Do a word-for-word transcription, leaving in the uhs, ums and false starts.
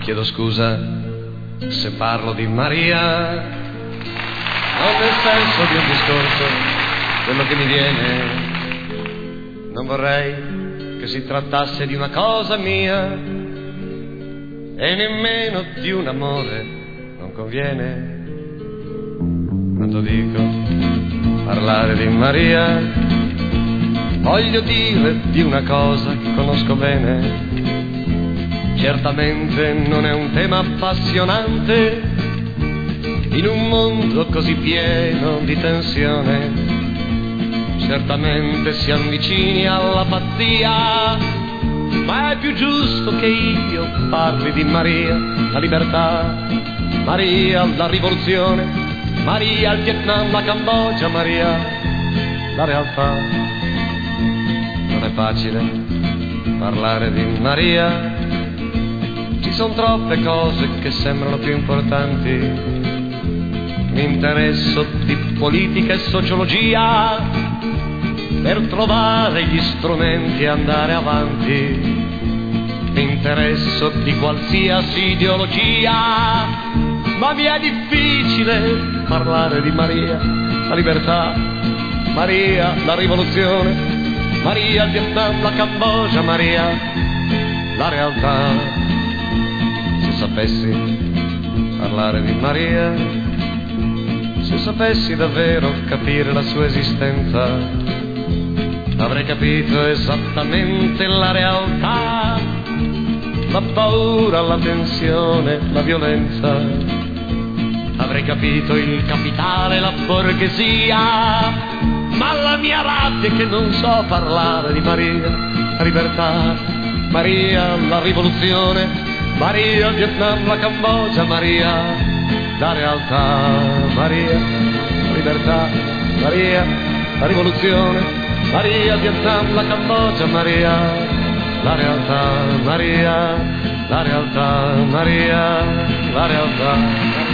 Chiedo scusa se parlo di Maria, non nel senso di un discorso, quello che mi viene. Non vorrei che si trattasse di una cosa mia e nemmeno di un amore, non conviene. Quando dico parlare di Maria, voglio dire di una cosa che conosco bene. Certamente non è un tema appassionante in un mondo così pieno di tensione. Certamente si avvicini alla pazzia, ma è più giusto che io parli di Maria, la libertà, Maria, la rivoluzione, Maria, il Vietnam, la Cambogia, Maria, la realtà. Non è facile parlare di Maria, ci sono troppe cose che sembrano più importanti. Mi interesso di politica e sociologia per trovare gli strumenti e andare avanti. Mi interesso di qualsiasi ideologia, ma mi è difficile parlare di Maria, la libertà, Maria, la rivoluzione, Maria, il Vietnam, la Cambogia, Maria, la realtà. Se sapessi parlare di Maria, se sapessi davvero capire la sua esistenza, avrei capito esattamente la realtà, la paura, la tensione, la violenza. Avrei capito il capitale, la borghesia, ma la mia rabbia è che non so parlare di Maria, la libertà, Maria, la rivoluzione, Maria, il Vietnam, la Cambogia, Maria, la realtà, Maria, la libertà, Maria, la rivoluzione, Maria, il Vietnam, la Cambogia, Maria, la realtà, Maria, la realtà, Maria, la realtà.